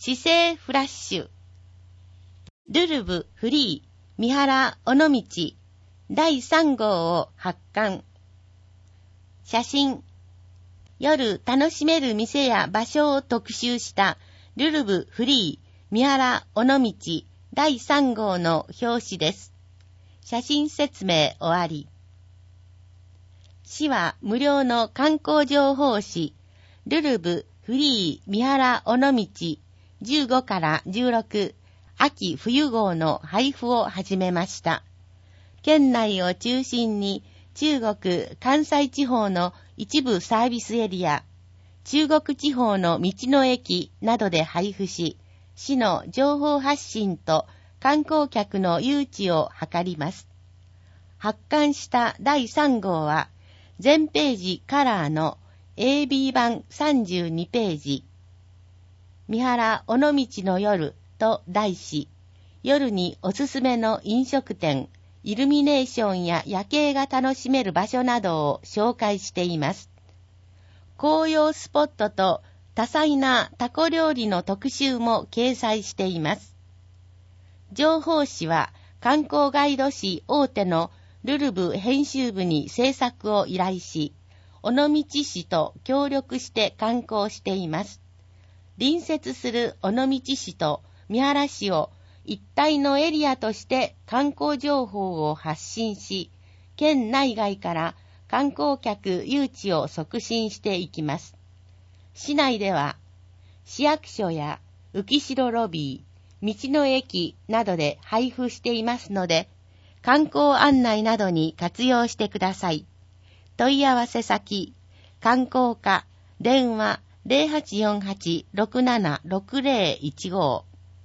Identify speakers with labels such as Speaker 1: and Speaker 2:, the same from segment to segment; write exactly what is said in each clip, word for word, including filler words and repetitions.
Speaker 1: 市政フラッシュ。ルルブフリー三原尾道だいさん号を発刊。写真。夜楽しめる店や場所を特集したルルブフリー三原尾道だいさん号の表紙です。写真説明終わり。市は無料の観光情報誌ルルブフリー三原尾道じゅうごからじゅうろく秋冬号の配布を始めました。県内を中心に中国・関西地方の一部サービスエリア、中国地方の道の駅などで配布し、市の情報発信と観光客の誘致を図ります。発刊しただいさん号は、全ページカラーの エービー 版さんじゅうにページ、三原尾道の夜と題し、夜におすすめの飲食店、イルミネーションや夜景が楽しめる場所などを紹介しています。紅葉スポットと多彩なタコ料理の特集も掲載しています。情報誌は観光ガイド誌大手のルルブ編集部に制作を依頼し、尾道市と協力して刊行しています。隣接する尾道市と三原市を一体のエリアとして観光情報を発信し、県内外から観光客誘致を促進していきます。市内では市役所や浮代ロビー、道の駅などで配布していますので、観光案内などに活用してください。問い合わせ先、観光課、電話 ゼロはちよんはち ろくなな ろくゼロいちご。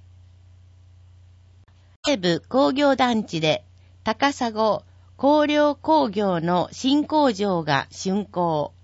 Speaker 1: 西部工業団地で高砂香料工業の新工場が竣工。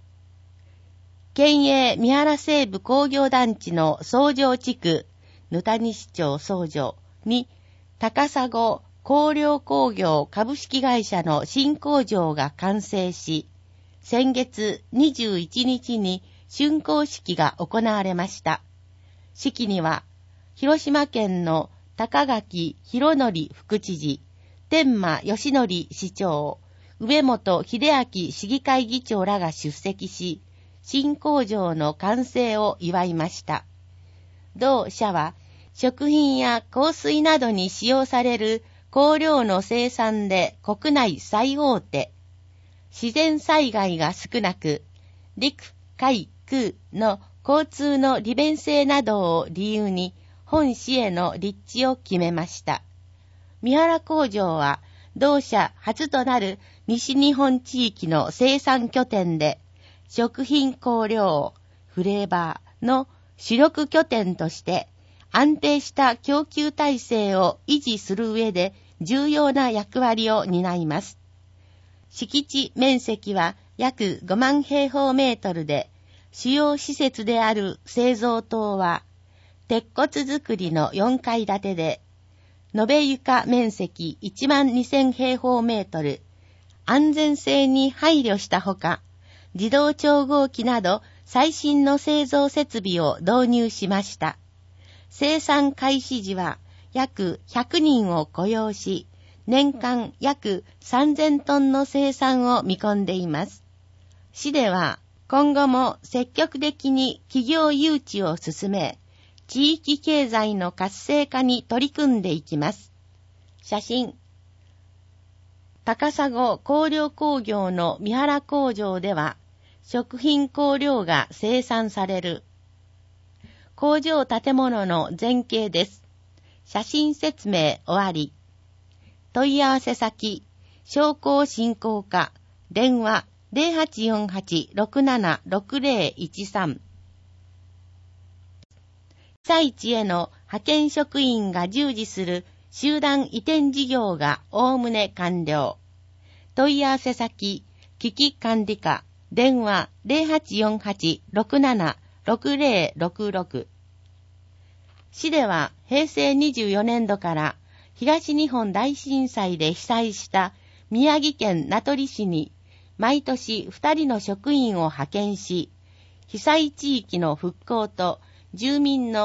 Speaker 1: 県営三原西部工業団地の総城地区、ぬたにし町総城に高砂香料工業株式会社の新工場が完成し、先月にじゅういちにちに竣工式が行われました。式には、広島県の高垣博則副知事、天満義則市長、上本秀明市議会議長らが出席し、新工場の完成を祝いました。同社は、食品や香水などに使用される香料の生産で国内最大手。自然災害が少なく、陸、海、空の交通の利便性などを理由に本市への立地を決めました。三原工場は同社初となる西日本地域の生産拠点で、食品香料、フレーバーの主力拠点として安定した供給体制を維持する上で重要な役割を担います。敷地面積は約ごまん平方メートルで、主要施設である製造棟は、鉄骨造りのよんかい建てで、延べ床面積いちまんにせん平方メートル、安全性に配慮したほか、自動調合機など最新の製造設備を導入しました。生産開始時は約ひゃくにんを雇用し、年間約さんぜんトンの生産を見込んでいます。市では今後も積極的に企業誘致を進め、地域経済の活性化に取り組んでいきます。写真。高砂香料工業の三原工場では、食品香料が生産される。工場建物の前景です。写真説明終わり。問い合わせ先、商工振興課、電話 ゼロはちよんはち ろくなな ろくゼロいちさん。被災地への派遣職員が従事する集団移転事業がおおむね完了。問い合わせ先、危機管理課、電話 ゼロはちよんはち ろくなな ろくゼロろくろく。市では平成にじゅうよねんどから東日本大震災で被災した宮城県名取市に毎年ふたりの職員を派遣し、被災地域の復興と住民の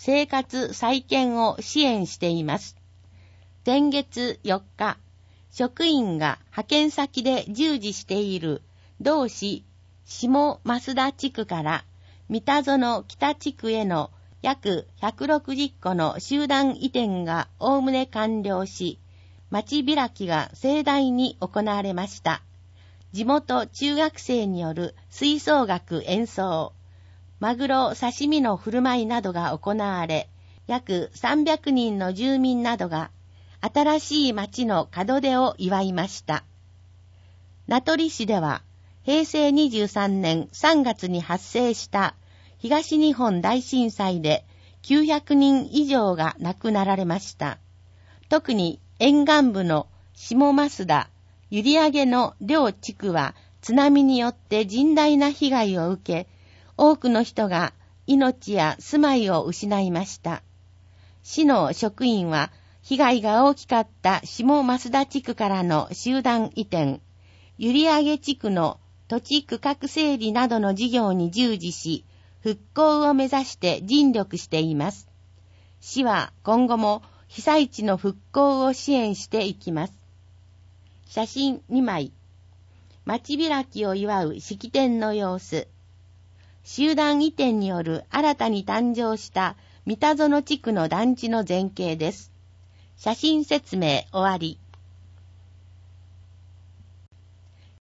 Speaker 1: 生活再建を支援しています。先月よっか、職員が派遣先で従事している同市下増田地区から三田園北地区への約ひゃくろくじゅっこの集団移転がおおむね完了し、町開きが盛大に行われました。地元中学生による吹奏楽演奏、マグロ刺身の振る舞いなどが行われ、約さんびゃくにんの住民などが新しい町の門出を祝いました。名取市では、平成にじゅうさんねんさんがつに発生した東日本大震災できゅうひゃくにん以上が亡くなられました。特に沿岸部の下増田、閖上の両地区は津波によって甚大な被害を受け、多くの人が命や住まいを失いました。市の職員は被害が大きかった下増田地区からの集団移転、閖上地区の土地区画整理などの事業に従事し、復興を目指して尽力しています。市は今後も被災地の復興を支援していきます。写真にまい。町開きを祝う式典の様子。集団移転による新たに誕生した三田園地区の団地の前景です。写真説明終わり。